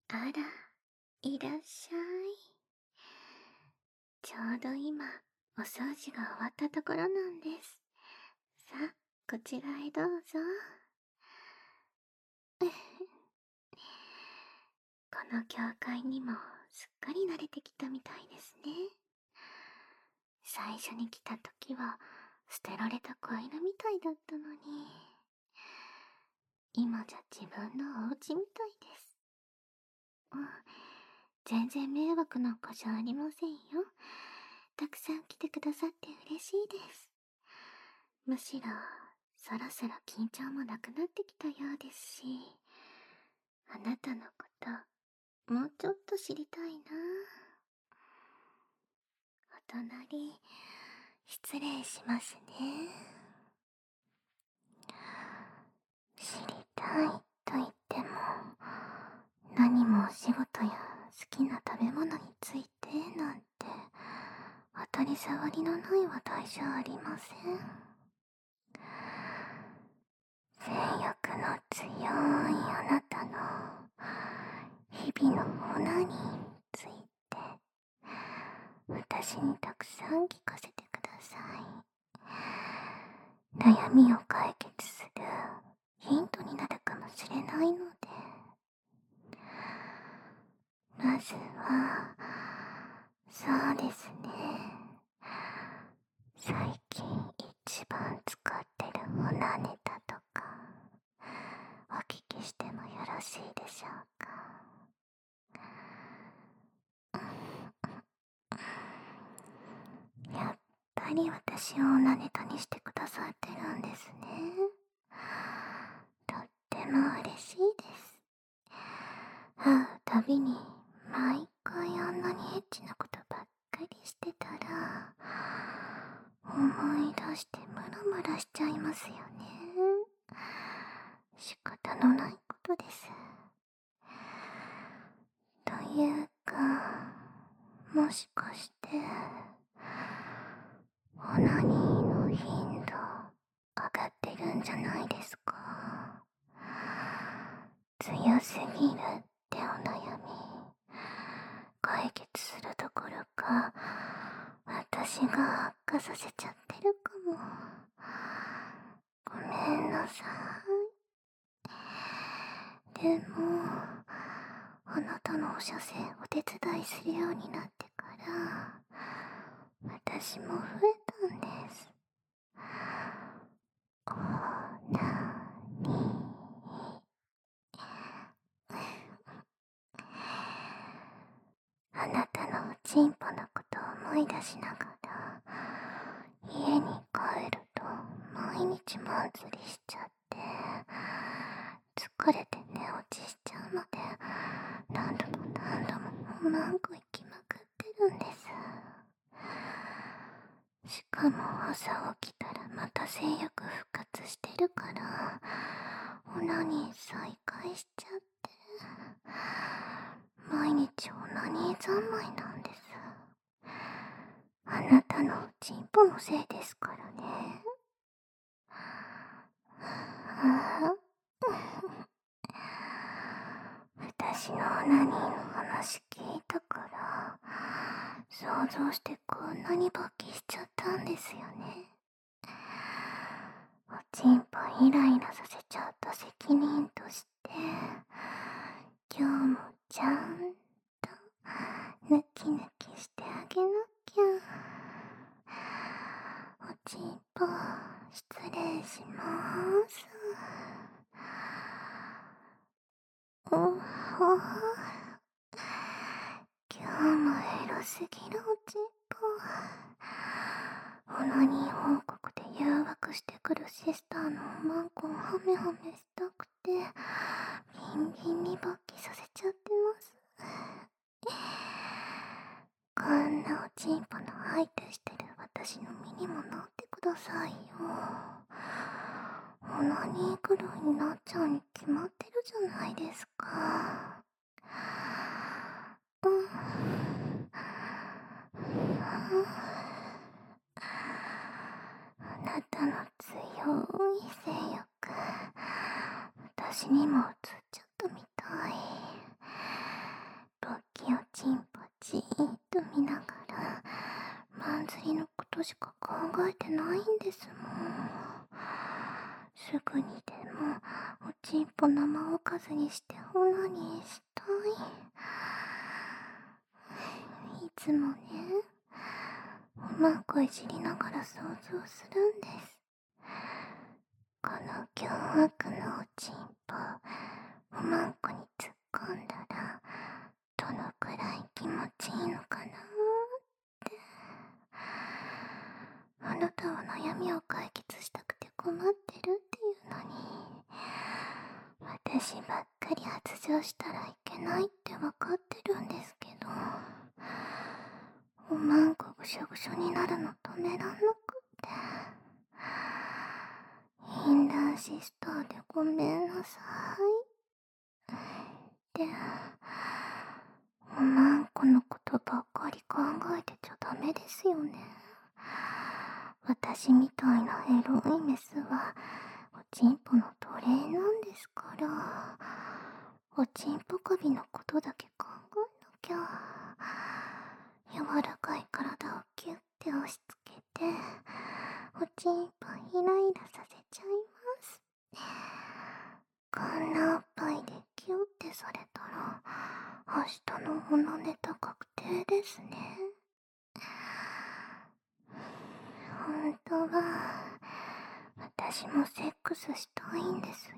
あら、いらっしゃい。ちょうど今、お掃除が終わったところなんです。さあ、こちらへどうぞ。この教会にもすっかり慣れてきたみたいですね。最初に来た時は捨てられた子犬みたいだったのに、今じゃ自分のお家みたいです。うん、全然迷惑なんかじゃありませんよ。たくさん来てくださって嬉しいです。むしろ、そろそろ緊張もなくなってきたようですし、あなたのこと、もうちょっと知りたいな。お隣、失礼しますね。知りたいと言っても、何もお仕事や好きな食べ物についてなんて、当たり障りのない話題じゃありません。性欲の強いあなたの日々のオナニーについて、私にたくさん聞かせてください。悩みを解決するヒントになるかもしれないので。まずは、そうですね。最近一番使ってるオナネタとか、お聞きしてもよろしいでしょうか。やっぱり私をオナネタにしてくださってるんですね。とっても嬉しいです。会うたびに毎回あんなにエッチなことばっかりしてたら、思い出してムラムラしちゃいますよね。仕方のないことです。というか、もしかしてオナニーの頻度上がってるんじゃないですか。強すぎるってお悩み解決するどころか、私が悪化させちゃってるかも。ごめんなさい。でも、あなたのお射精お手伝いするようになってから、私も増えたんです。オナニー。あなたのおちんぽのことを思い出しながら、家に帰ると毎日マンツリしちゃって、疲れて寝落ちしちゃうので、何度も何度も何個行きまくってるんです。しかも朝起きたらまた性欲復活してるから、オナニー再開しちゃって、毎日オナニー三昧なんです。あなたのおちんぽのせいですからね。私のオナニーの話聞いたから、想像してこんなに勃起しちゃったんですよね。おちんぽイライラさせちゃった責任として、今日もちゃんとヌキヌキしてあげなきゃ。おちんぽ失礼しまーす。おほ今日もエロすぎるおちんぽ。オナニー報告で誘惑してくるシスターのおまんこをハメハメしたくて、ビンビンに勃起させちゃってます。こんなおちんぽの相手してる私の身にもなってくださいよ。オナニーくらいになっちゃうに決まってるじゃないですか。あなたの強い性欲、私にも映っちゃったみたい。 ないんですもん。すぐにでもおちんぽ生おかずにしてオナニーしたい。いつもね、おまんこいじりながら想像するんです。この凶悪なおちんぽ、おまんこに突っ込んだら、どのくらい気持ちいいのかなーって。あなたは悩みを解決したくて困ってるっていうのに、私ばっかり発情したらいけないってわかってるんですけど、おまんこぐしょぐしょになるの止めらんなくって。インラーシスターでごめんなさい。で、おまんこのことばっかり考えてちゃダメですよね。私みたいなエロいメスはおちんぽの奴隷なんですから、おちんぽ首のことだけ考えなきゃ。柔らかい体をキュッて押し付けて、おちんぽイライラさせちゃいます。こんなおっぱいでキュッてされたら、明日のオナネタ確定ですね。本当は、私もセックスしたいんですよ。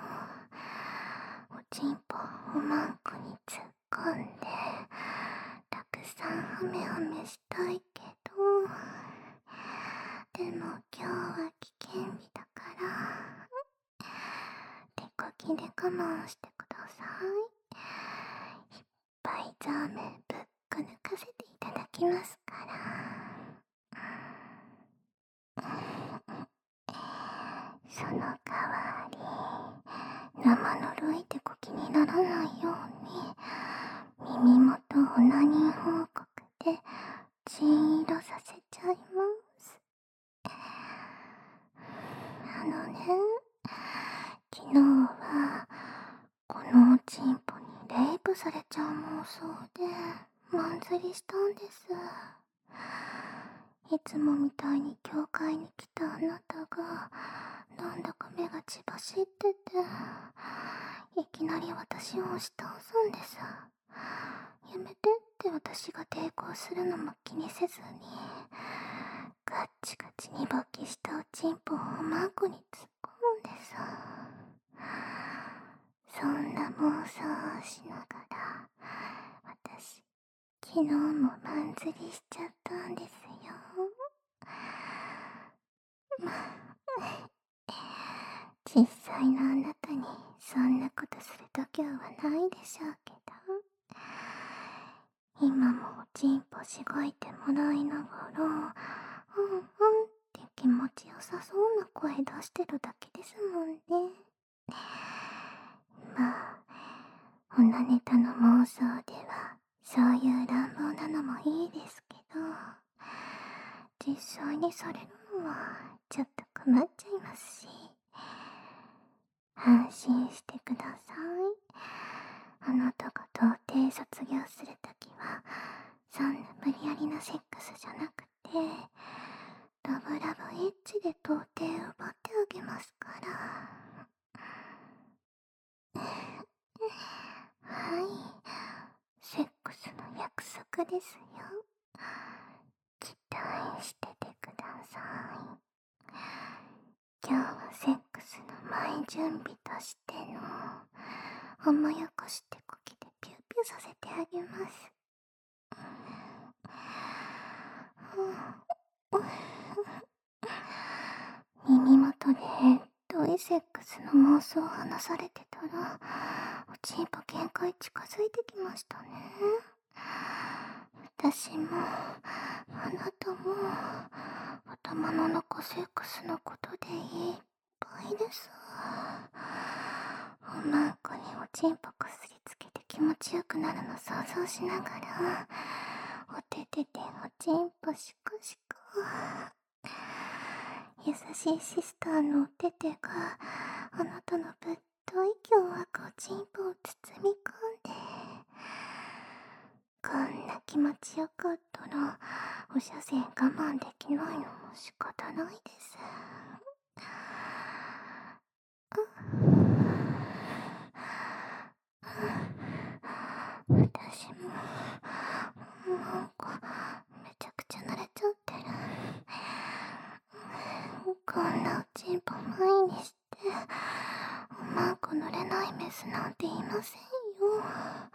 おちんぽおまんこに突っ込んで、たくさんハメハメしたいけど、でも今日は危険日だから、手こきで我慢してください。いっぱいザーメンぶっこ抜かせていただきますから。その代わり、生ぬるい手こきにならないように、耳元オナニー報告で金色させちゃいます。昨日はこのおちんぽにレイプされちゃう妄想でマン釣りしたんです。いつもみたいに教会に来たあなたがなんだか目が血走ってて、いきなり私を押し倒すんです。やめてって私が抵抗するのも気にせずに、ガッチガチに勃起したおちんぽをおまんこに突っ込むんです。そんな妄想をしながら、私、昨日もマン釣りしちゃったんですよ。実際のあなたにそんなことする度胸はないでしょうけど、今もおちんぽしごいてもらいながら、うんうんって気持ちよさそうな声出してるだけですもんね。まあ、オナネタの妄想ではそういう乱暴なのもいいですけど、実際にされるのはちょっと困っちゃいますし、安心してください。あなたが童貞卒業するときは、そんな無理やりなセックスじゃなくて、ラブラブエッチで童貞を奪ってあげますから。はい、セックスの約束ですよ。期待しててください。今日はセックスの前準備としての甘やかしてこきでピューピューさせてあげます。耳元でどいセックスの妄想を話されてたら、おちんぽ限界近づいてきましたね。私もあなたも頭の中セックスのことでいっぱいです。おまんこにおちんぽこすりつけて気持ちよくなるの想像しながら、おててでおちんぽシコシコ。優しいシスターのおててがあなたのぶっとい凶悪おちんぽを包み込んで、こんな気持ちよかったら放射線我慢できないのも仕方ないです。私もなんかめちゃくちゃ慣れちゃってる。こんなおちんぽ前にしておまんこ乗れないメスなんていませんよ。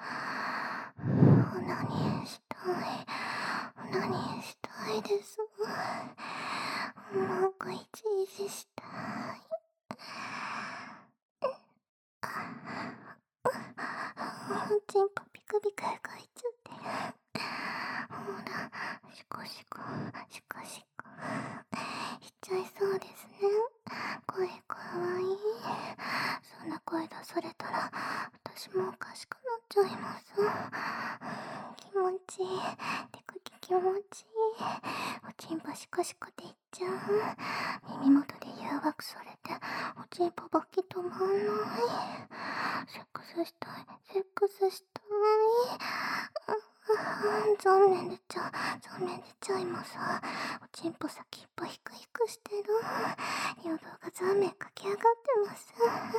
オナニーしたい、オナニーしたいです。おまんこいちいちしたい。おちんぽピクピク動いちゃってる。ほら、シコシコシコシコしちゃいそうですね。声かわいい。そんな声出されたら私もおかしくなっちゃいます。気持ちいい。手首気持ちいい。おちんぽシコシコって言っちゃう。耳元で誘惑されておちんぽばき止まんない。セックスしたい、セックスしたい。残念出ちゃう、残念出ちゃいます。おちんぽ先っぽヒクヒクしてる。尿道が残念駆け上がってます。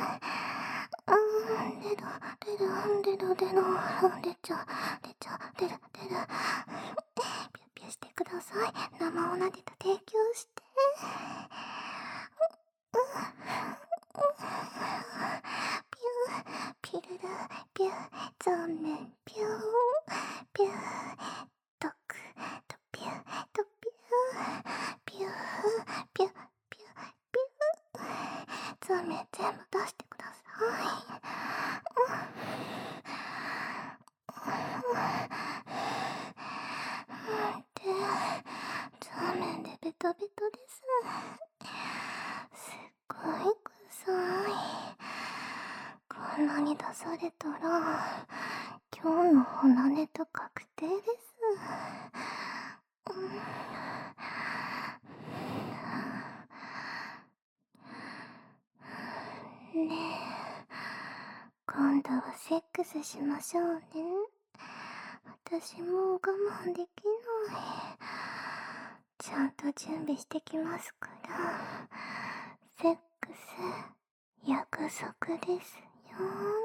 出る、出る、出る、出る、出ちゃう、出ちゃう、出る、出る。ピュッピュしてください。生オナニーと提供して。ピュー、ピルル、ピュー、残念、ピュー、ピュー、トク、トピュー、トピュー、ピュー、ピュー、ピュー、ピュー。残念全部出してください。で、残念でベトベトです。すっごい臭い。こんなに出されたら今日のオナネと確定です。ねえ、今度はセックスしましょうね。私もう我慢できない。ちゃんと準備してきますから。セックス約束ですよ。